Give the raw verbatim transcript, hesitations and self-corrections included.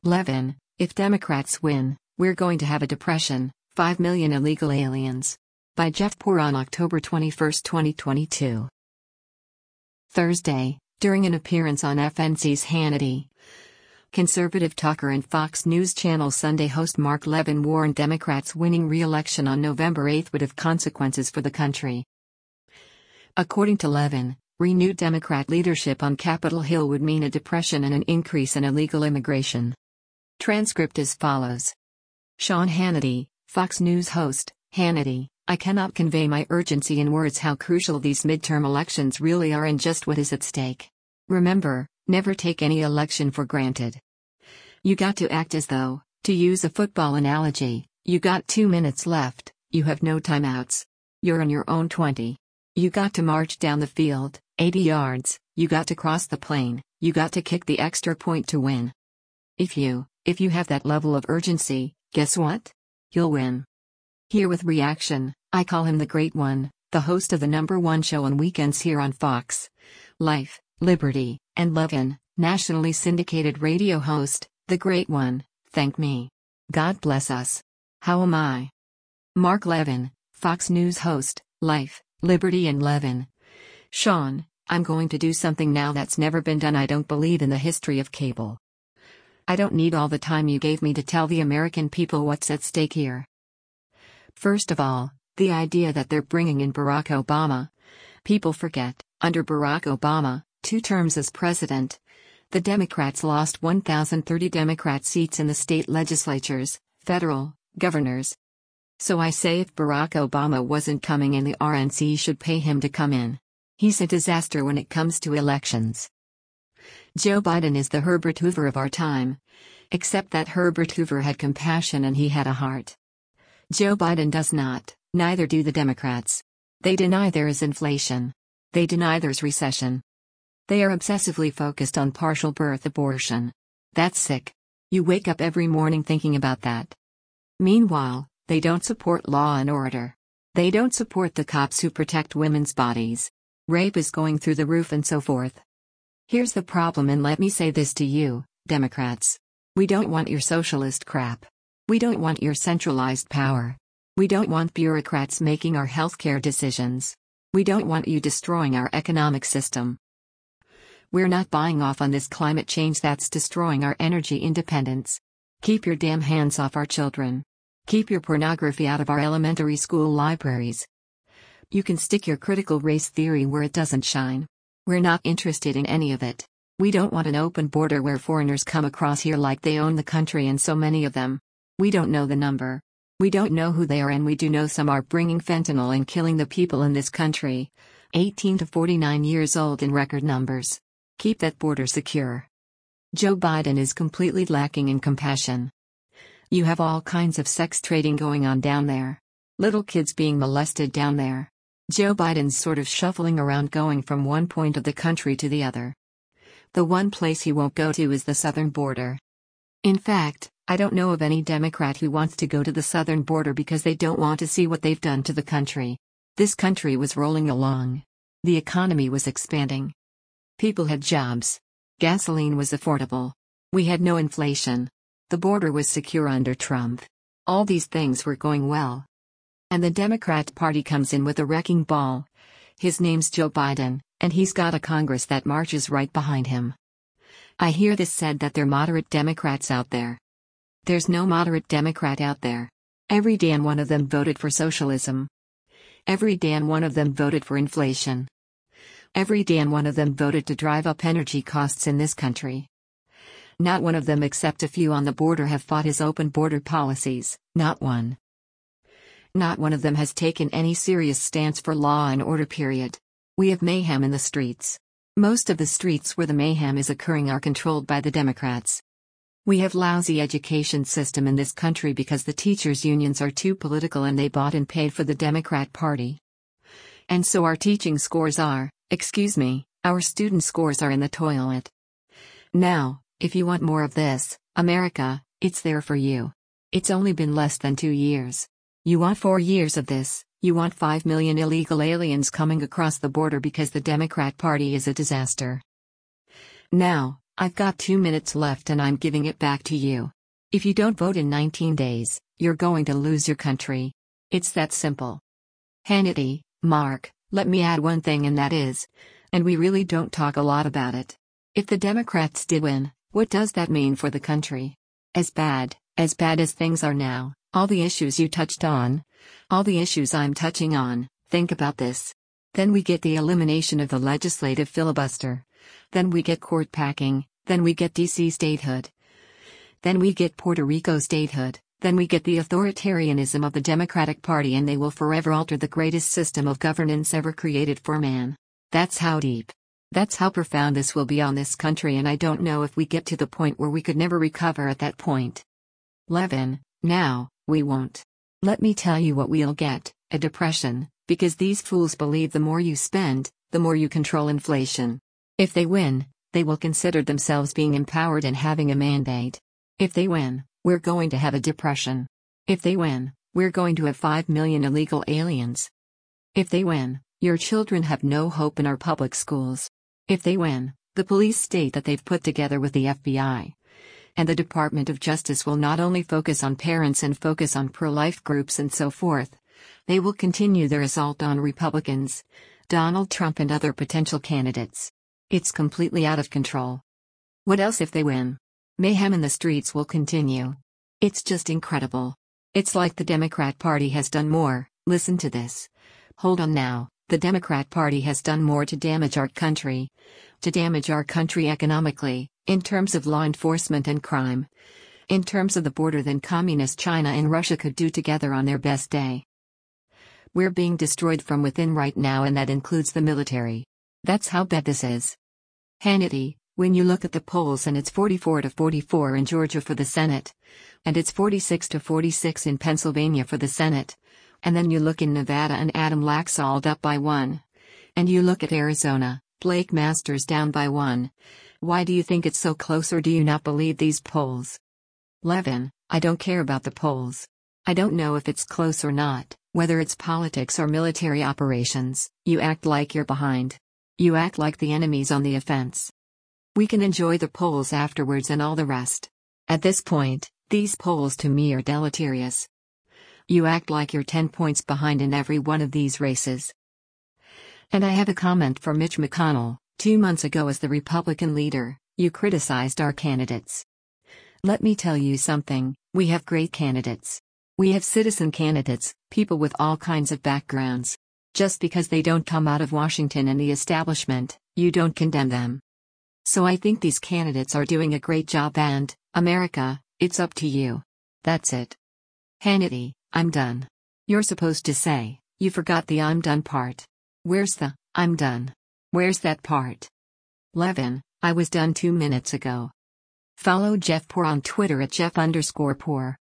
Levin, if Democrats win, we're going to have a depression, five million illegal aliens. By Jeff Poor on October twenty-first, twenty twenty-two. Thursday, during an appearance on F N C's Hannity. Conservative talker and Fox News Channel Sunday host Mark Levin warned Democrats winning re-election on November eighth would have consequences for the country. According to Levin, renewed Democrat leadership on Capitol Hill would mean a depression and an increase in illegal immigration. Transcript as follows. Sean Hannity, Fox News host, Hannity, I cannot convey my urgency in words how crucial these midterm elections really are and just what is at stake. Remember, never take any election for granted. You got to act as though, to use a football analogy, you got two minutes left, you have no timeouts. You're on your own twenty. You got to march down the field, eighty yards, you got to cross the plane, you got to kick the extra point to win. If you, if you have that level of urgency, guess what? You'll win. Here with reaction, I call him the Great One, the host of the number one show on weekends here on Fox. Life, Liberty, and Levin, nationally syndicated radio host, the Great One, thank me. God bless us. How am I? Mark Levin, Fox News host, Life, Liberty and Levin. Sean, I'm going to do something now that's never been done. I don't believe in the history of cable. I don't need all the time you gave me to tell the American people what's at stake here. First of all, the idea that they're bringing in Barack Obama. People forget, under Barack Obama, two terms as president, the Democrats lost one thousand thirty Democrat seats in the state legislatures, federal, governors. So I say if Barack Obama wasn't coming in, the R N C should pay him to come in. He's a disaster when it comes to elections. Joe Biden is the Herbert Hoover of our time. Except that Herbert Hoover had compassion and he had a heart. Joe Biden does not, neither do the Democrats. They deny there is inflation. They deny there's recession. They are obsessively focused on partial birth abortion. That's sick. You wake up every morning thinking about that. Meanwhile, they don't support law and order. They don't support the cops who protect women's bodies. Rape is going through the roof and so forth. Here's the problem, and let me say this to you, Democrats. We don't want your socialist crap. We don't want your centralized power. We don't want bureaucrats making our healthcare decisions. We don't want you destroying our economic system. We're not buying off on this climate change that's destroying our energy independence. Keep your damn hands off our children. Keep your pornography out of our elementary school libraries. You can stick your critical race theory where it doesn't shine. We're not interested in any of it. We don't want an open border where foreigners come across here like they own the country, and so many of them. We don't know the number. We don't know who they are, and we do know some are bringing fentanyl and killing the people in this country. eighteen to forty-nine years old in record numbers. Keep that border secure. Joe Biden is completely lacking in compassion. You have all kinds of sex trading going on down there. Little kids being molested down there. Joe Biden's sort of shuffling around, going from one point of the country to the other. The one place he won't go to is the southern border. In fact, I don't know of any Democrat who wants to go to the southern border because they don't want to see what they've done to the country. This country was rolling along. The economy was expanding. People had jobs. Gasoline was affordable. We had no inflation. The border was secure under Trump. All these things were going well. And the Democrat Party comes in with a wrecking ball. His name's Joe Biden, and he's got a Congress that marches right behind him. I hear this said that they're moderate Democrats out there. There's no moderate Democrat out there. Every damn one of them voted for socialism. Every damn one of them voted for inflation. Every damn one of them voted to drive up energy costs in this country. Not one of them, except a few on the border, have fought his open border policies, not one. Not one of them has taken any serious stance for law and order, period. We have mayhem in the streets. Most of the streets where the mayhem is occurring are controlled by the Democrats. We have lousy education system in this country because the teachers' unions are too political and they bought and paid for the Democrat Party. And so our teaching scores are, excuse me, our student scores are in the toilet. Now, if you want more of this, America, it's there for you. It's only been less than two years. You want four years of this, you want five million illegal aliens coming across the border because the Democrat Party is a disaster. Now, I've got two minutes left and I'm giving it back to you. If you don't vote in nineteen days, you're going to lose your country. It's that simple. Hannity, Mark, let me add one thing, and that is, and we really don't talk a lot about it. If the Democrats did win, what does that mean for the country? As bad, as bad as things are now, all the issues you touched on, all the issues I'm touching on, think about this. Then we get the elimination of the legislative filibuster. Then we get court packing, then we get D C statehood. Then we get Puerto Rico statehood, then we get the authoritarianism of the Democratic Party, and they will forever alter the greatest system of governance ever created for man. That's how deep. That's how profound this will be on this country, and I don't know if we get to the point where we could never recover at that point. Levin, now, we won't. Let me tell you what we'll get, a depression, because these fools believe the more you spend, the more you control inflation. If they win, they will consider themselves being empowered and having a mandate. If they win, we're going to have a depression. If they win, we're going to have five million illegal aliens. If they win, your children have no hope in our public schools. If they win, the police state that they've put together with the F B I and the Department of Justice will not only focus on parents and focus on pro-life groups and so forth, they will continue their assault on Republicans, Donald Trump and other potential candidates. It's completely out of control. What else if they win? Mayhem in the streets will continue. It's just incredible. It's like the Democrat Party has done more. Listen to this. Hold on now. The Democrat Party has done more to damage our country. To damage our country economically, in terms of law enforcement and crime. In terms of the border than Communist China and Russia could do together on their best day. We're being destroyed from within right now, and that includes the military. That's how bad this is. Hannity, when you look at the polls and it's forty-four to forty-four in Georgia for the Senate, and it's forty-six to forty-six in Pennsylvania for the Senate, and then you look in Nevada and Adam Laxalt up by one, and you look at Arizona, Blake Masters down by one, why do you think it's so close, or do you not believe these polls? Levin, I don't care about the polls. I don't know if it's close or not, whether it's politics or military operations. You act like you're behind. You act like the enemy's on the offense. We can enjoy the polls afterwards and all the rest. At this point, these polls to me are deleterious. You act like you're ten points behind in every one of these races. And I have a comment for Mitch McConnell. Two months ago, as the Republican leader, you criticized our candidates. Let me tell you something, we have great candidates. We have citizen candidates, people with all kinds of backgrounds. Just because they don't come out of Washington and the establishment, you don't condemn them. So I think these candidates are doing a great job, and, America, it's up to you. That's it. Hannity, I'm done. You're supposed to say, you forgot the I'm done part. Where's the, I'm done? Where's that part? Levin, I was done two minutes ago. Follow Jeff Poor on Twitter at Jeff underscore Poor.